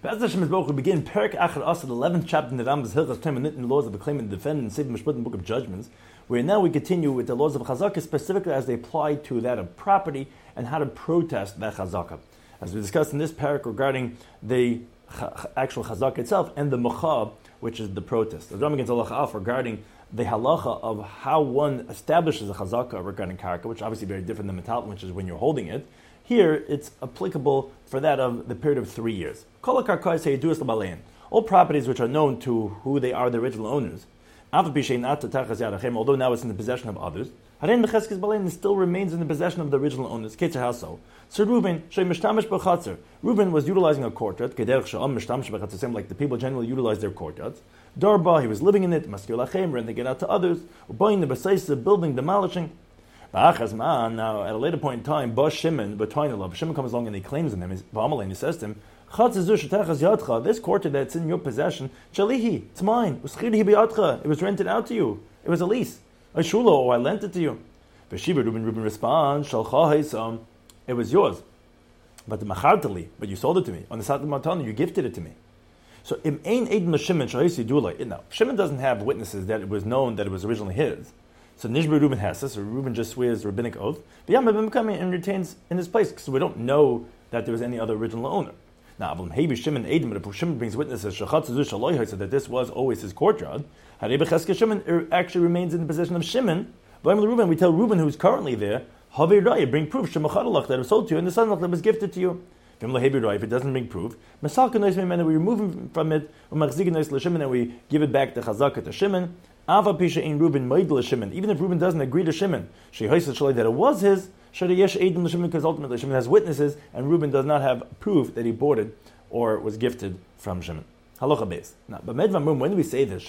As Hashem is we begin Perek Achar Asa, the 11th chapter in the Rambam's Hilchos Terminant laws of the claimant and defendant, Sefer Mishpat, Book of Judgments, where now we continue with the laws of Chazakah, specifically as they apply to that of property and how to protest that Chazakah. As we discussed in this parak regarding the actual Chazakah itself and the Machab, which is the protest. The Rambam begins halacha alf regarding the halacha of how one establishes a Chazakah regarding Karka, which is obviously very different than Metalton, which is when you're holding it. Here, it's applicable for that of the period of 3 years. All properties which are known to who they are, the original owners, although now it's in the possession of others, it still remains in the possession of the original owners. How so? So Reuben was utilizing a courtyard, like the people generally utilize their courtyards. Darba, he was living in it, renting it out to others, building, demolishing. Now, at a later point in time, Shimon comes along and he claims in him, and he says to him, this courtyard that's in your possession, it's mine. It was rented out to you. It was a lease. I lent it to you. Reuben responds, it was yours. But you sold it to me. On the Satan Matana, you gifted it to me. So now, Shimon doesn't have witnesses that it was known that it was originally his. So Nishba Reuben has this, or Reuben just swears rabbinic oath. But Yamabim coming and retains in his place, because we don't know that there was any other original owner. Now, Shimon brings witnesses that this was always his courtyard. Shimon actually remains in the possession of Shimon. We tell Reuben, who's currently there, bring proof that it was sold to you, and the son that was gifted to you. If it doesn't bring proof, we remove him from it, and we give it back to Chazakah to Shimon. Even if Reuben doesn't agree to Shimon, that it was his, because ultimately Shimon has witnesses, and Reuben does not have proof that he bought it or was gifted from Shimon. Halacha base. Now, but when do we say this?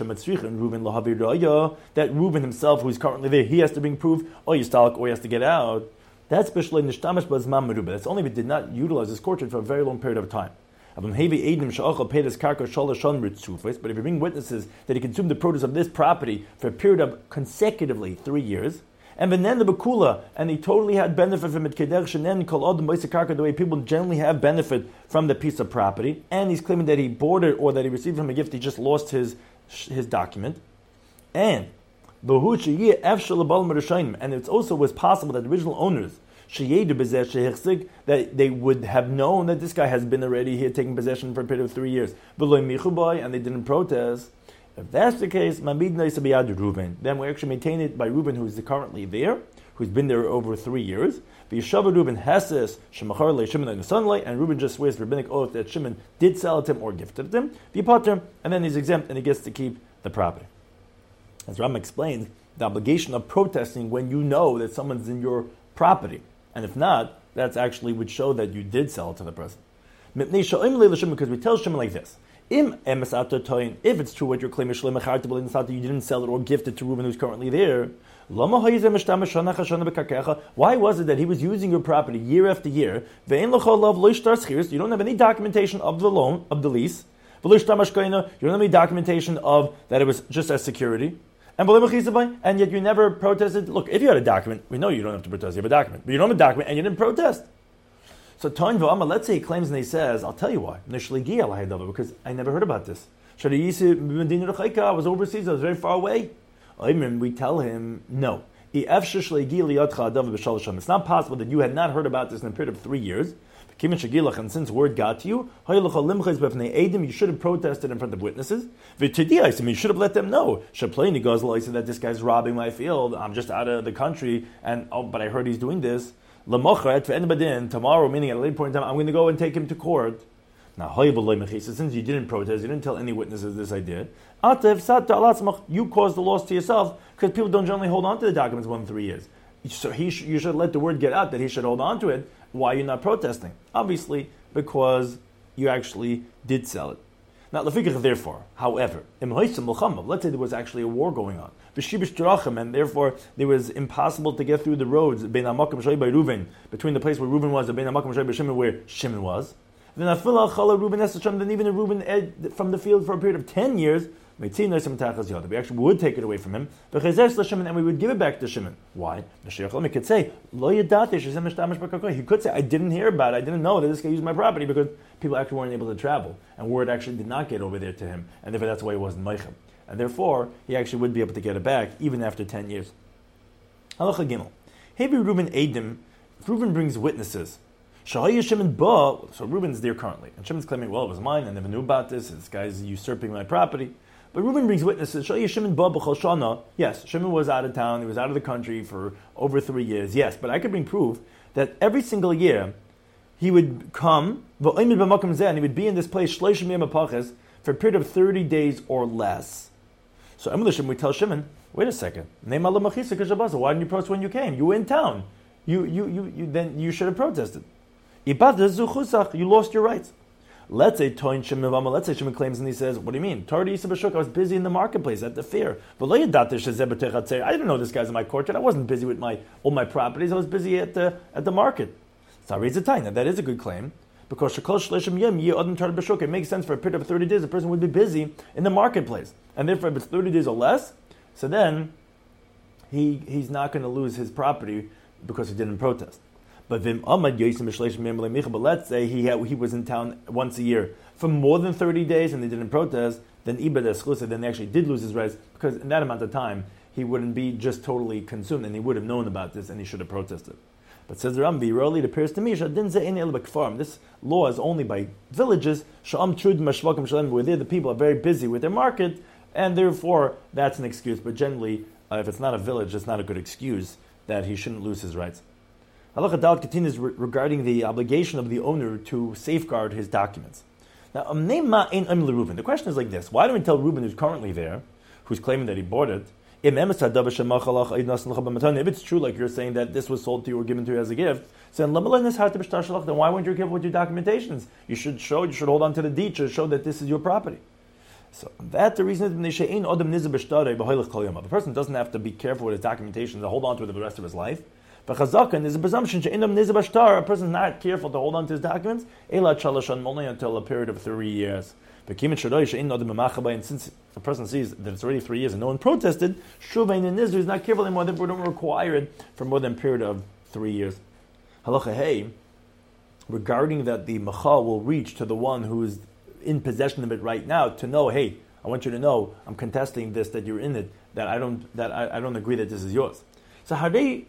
That Reuben himself, who is currently there, he has to bring proof, or Yistalak, or he has to get out. That's especially Nishtamash Bazman Meruba. That's only if he did not utilize his courtyard for a very long period of time. But if you bring witnesses that he consumed the produce of this property for a period of consecutively 3 years, and then the Bakula, and he totally had benefit from it, the way people generally have benefit from the piece of property, and he's claiming that he bought it or that he received from a gift, he just lost his document. And it also was possible that the original owners, that they would have known that this guy has been already here taking possession for a period of 3 years, and they didn't protest. If that's the case, then we actually maintain it by Reuben, who is currently there, who's been there over 3 years. Reuben Hesses, and Reuben just swears rabbinic oath that Shimon did sell it to him or gifted it to him, and then he's exempt and he gets to keep the property. As Rambam explains, the obligation of protesting when you know that someone's in your property, and if not, that's actually would show that you did sell it to the person. Because we tell Shimon like this: if it's true what you're claiming, that you didn't sell it or gift it to Reuben, who's currently there, why was it that he was using your property year after year? You don't have any documentation of the loan, of the lease. You don't have any documentation of that it was just as security. And yet you never protested. Look, if you had a document, we know you don't have to protest, you have a document. But you don't have a document and you didn't protest. So let's say he claims and he says, I'll tell you why. Because I never heard about this. I was overseas, I was very far away. We tell him, no. It's not possible that you had not heard about this in a period of 3 years. And since word got to you, you should have protested in front of witnesses. You should have let them know. That this guy's robbing my field. I'm just out of the country, but I heard he's doing this. Tomorrow, meaning at a later point in time, I'm going to go and take him to court. Now, since you didn't protest, you didn't tell any witnesses this I did. You caused the loss to yourself, because people don't generally hold on to the documents more than 3 years. So you should let the word get out that he should hold on to it. Why are you not protesting? Obviously, because you actually did sell it. Now, therefore, however, let's say there was actually a war going on, and therefore there was impossible to get through the roads between the place where Reuben was and where Shimon was. Then even a Reuben from the field for a period of 10 years, we actually would take it away from him, and we would give it back to Shimon. Why? He could say, he could say, I didn't hear about it, I didn't know that this guy used my property, because people actually weren't able to travel, and word actually did not get over there to him, and therefore that's why he wasn't Meichem. And therefore, he actually would be able to get it back, even after 10 years. Halacha Gimel. Hevi Reuben Eidim, if Reuben brings witnesses, so Reuben's there currently, and Shimon's claiming, well, it was mine, I never knew about this, this guy's usurping my property. But Reuben brings witnesses. Yes, Shimon was out of town, he was out of the country for over 3 years. Yes, but I could bring proof that every single year he would come, and he would be in this place for a period of 30 days or less. So we tell Shimon, wait a second, why didn't you protest when you came? You were in town. Then you should have protested. You lost your rights. Let's say Shimon claims and he says, what do you mean? I was busy in the marketplace at the fair. I didn't know this guy's in my courtyard. I wasn't busy with all my properties. I was busy at the market. Now that is a good claim, because it makes sense for a period of 30 days a person would be busy in the marketplace. And therefore if it's 30 days or less, so then he's not going to lose his property because he didn't protest. But let's say he was in town once a year for more than 30 days and they didn't protest, then then they actually did lose his rights, because in that amount of time he wouldn't be just totally consumed and he would have known about this and he should have protested. But says the Rambam, it appears to me, this law is only by villages, where there the people are very busy with their market, and therefore that's an excuse. But generally, if it's not a village, it's not a good excuse that he shouldn't lose his rights. Halacha Dalet continues regarding the obligation of the owner to safeguard his documents. Now, the question is like this: why don't we tell Reuben, who's currently there, who's claiming that he bought it, if it's true, like you're saying, that this was sold to you or given to you as a gift, then why weren't you careful with your documentations? You should hold on to the deed to show that this is your property. So that the reason is the person doesn't have to be careful with his documentation to hold on to it for the rest of his life. But Chazakan is a presumption a person is not careful to hold on to his documents only until a period of 3 years. And since a person sees that it's already 3 years and no one protested, is not careful anymore, therefore don't require it for more than a period of 3 years. Halacha Hey, regarding that the Machal will reach to the one who is in possession of it right now to know, hey, I want you to know I'm contesting this, that you're in it, that I don't agree that this is yours. So if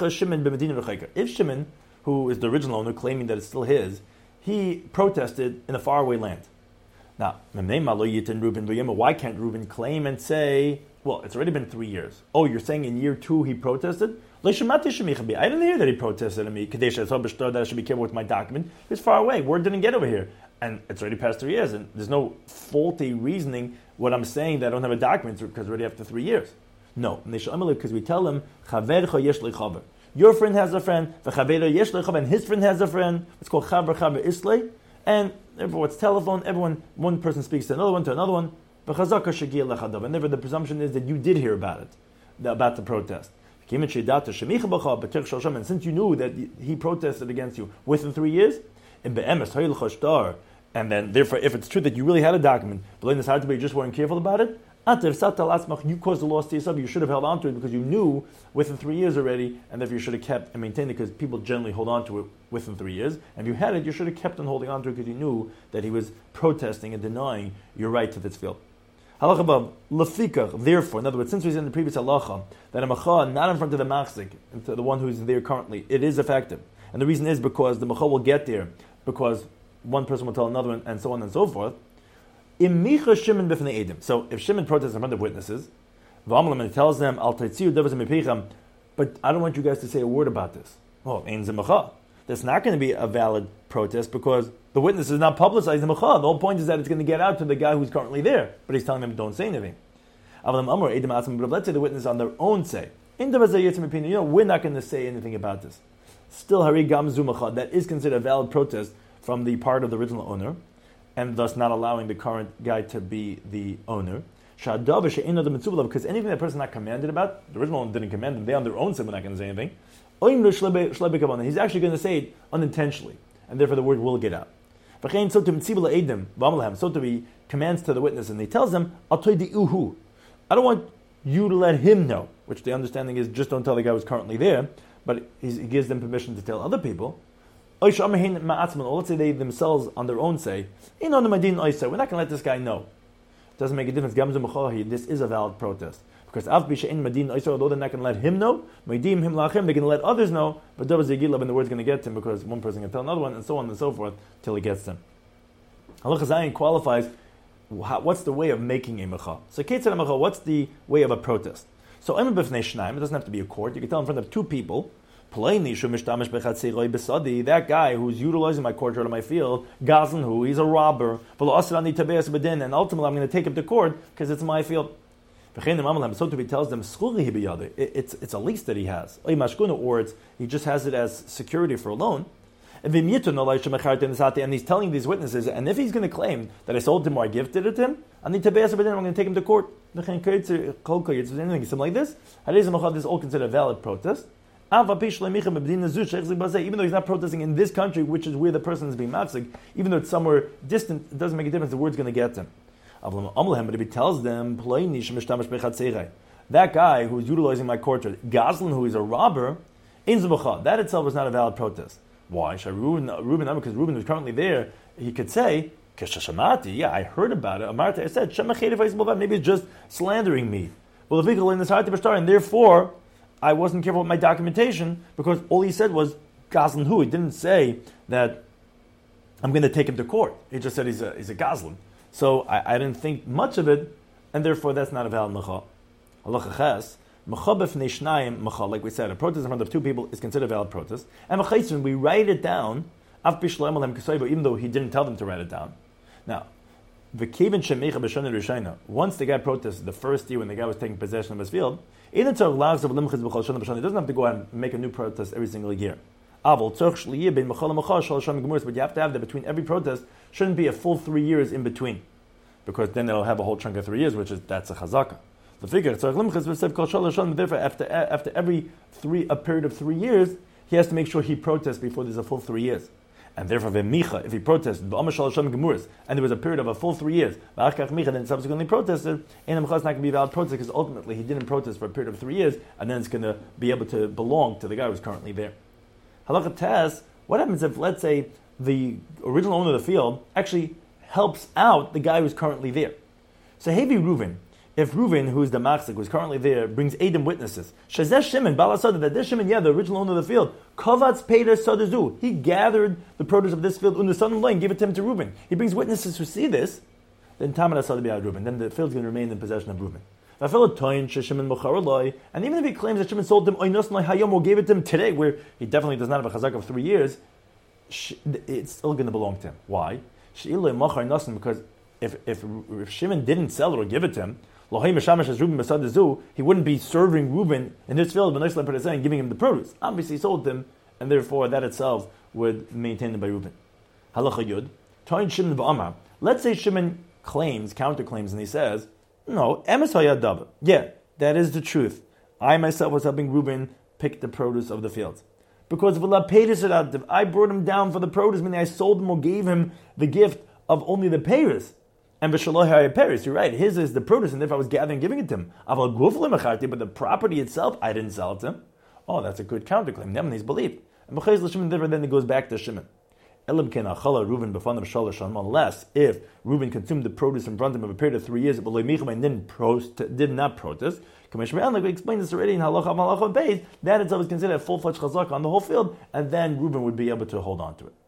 Shimon, who is the original owner, claiming that it's still his, he protested in a faraway land. Now, why can't Reuben claim and say, well, it's already been 3 years. Oh, you're saying in year 2 he protested? I didn't hear that he protested to me. That I should be careful with my document. It's far away. Word didn't get over here. And it's already past 3 years. And there's no faulty reasoning what I'm saying that I don't have a document because already after 3 years. No, because we tell him, your friend has a friend, and his friend has a friend. It's called chaver islay, and therefore it's telephone. One person speaks to another one. And therefore the presumption is that you did hear about it, about the protest. And since you knew that he protested against you within 3 years, and then therefore if it's true that you really had a document, but you just weren't careful about it, you caused the loss to yourself. You should have held on to it because you knew within 3 years already, and therefore you should have kept and maintained it, because people generally hold on to it within 3 years. And if you had it, you should have kept on holding on to it because you knew that he was protesting and denying your right to this field. Halacha Bab, lefika, therefore, in other words, since we said in the previous halacha that a macha not in front of the machzik, to the one who's there currently, it is effective. And the reason is because the macha will get there, because one person will tell another one, and so on and so forth. So if Shimon protests in front of witnesses, and tells them, but I don't want you guys to say a word about this. Oh, that's not going to be a valid protest because the witness is not publicizing the macha. The whole point is that it's going to get out to the guy who's currently there, but he's telling them don't say anything. But let's say the witness on their own say, we're not going to say anything about this. Still, that is considered a valid protest from the part of the original owner, and thus not allowing the current guy to be the owner. Because anything that person is not commanded about, the original one didn't command them, they on their own said we're not going to say anything. He's actually going to say it unintentionally, and therefore the word will get out. So to he commands to the witness, and he tells them, I don't want you to let him know, which the understanding is just don't tell the guy who's currently there, but he gives them permission to tell other people. Or let's say they themselves on their own say, we're not going to let this guy know. It doesn't make a difference. This is a valid protest. Because although they're not going to let him know, they're going to let others know, but when the word's going to get to him, because one person can tell another one, and so on and so forth, till it gets to him. Halacha Zayin qualifies what's the way of making a mecha. So Ketzad mecha, what's the way of a protest? So it doesn't have to be a court. You can tell in front of two people, that guy who's utilizing my courtyard or my field, Gazan he's a robber, and ultimately I'm going to take him to court because it's my field. So to be tells them it's a lease that he has, or he just has it as security for a loan. And he's telling these witnesses, and if he's going to claim that I sold him or I gifted it to him, I'm going to take him to court. Something like this. This is all considered a valid protest. Even though he's not protesting in this country, which is where the person is being mafsig, even though it's somewhere distant, it doesn't make a difference. The word's going to get to him. But if he tells them, that guy who's utilizing my courtyard, Gazlan, who is a robber, that itself is not a valid protest. Why? Because Reuben who's currently there, he could say, yeah, I heard about it. I said, maybe it's just slandering me. Well, and therefore, I wasn't careful with my documentation, because all he said was, Gazlan who? He didn't say that I'm going to take him to court. He just said he's a Gazlan. So I didn't think much of it, and therefore that's not a valid mecha. Halacha ches, mecha b'fnei shnayim mecha, like we said, a protest in front of two people is considered a valid protest. And mechayitzin, we write it down, af b'shloim alem kasaybo, even though he didn't tell them to write it down. Now, v'kevin shemecha b'shana rishayna, once the guy protested the first year when the guy was taking possession of his field, he doesn't have to go out and make a new protest every single year. But you have to have that between every protest shouldn't be a full 3 years in between, because then they'll have a whole chunk of 3 years, that's a chazaka. The figure therefore after every a period of 3 years, he has to make sure he protests before there's a full 3 years. And therefore, if he protested, and there was a period of a full 3 years, then subsequently protested, it's not going to be a valid protest, because ultimately he didn't protest for a period of 3 years, and then it's going to be able to belong to the guy who's currently there. Halacha tes, what happens if, let's say, the original owner of the field actually helps out the guy who's currently there? So Hevi Reuven, if Reuven, who's the machzik, who's currently there, brings Edom witnesses, Shazeh Shimon, Balasada, that this Shimon, the original owner of the field, Kovatz Peder Sadazu, he gathered the produce of this field, and gave it to him to Reuven. He brings witnesses who see this, then Tamar Asada B'Yad Reuven, then the field's going to remain in possession of Reuven. And even if he claims that Shimon sold him or gave it to him today, where he definitely does not have a chazak of 3 years, it's still going to belong to him. Why? Because if Shimon didn't sell it or give it to him, he wouldn't be serving Reuben in his field and giving him the produce. Obviously, he sold him, and therefore that itself would maintain it by Reuben. Halacha Yud. Let's say Shimon counterclaims, and he says, no, emes hayadav. Yeah, that is the truth. I myself was helping Reuben pick the produce of the fields. Because I brought him down for the produce, meaning I sold him or gave him the gift of only the payers. And Paris, you're right, his is the produce, and therefore I was gathering and giving it to him. But the property itself, I didn't sell it to him. Oh, that's a good counterclaim. Then he's believed. And then it goes back to Shimon. Unless if Reuben consumed the produce in front of him over a period of 3 years, but did not protest, like we explained this already in Halacha Malach Beis, that itself is considered a full-fledged chazak on the whole field, and then Reuben would be able to hold on to it.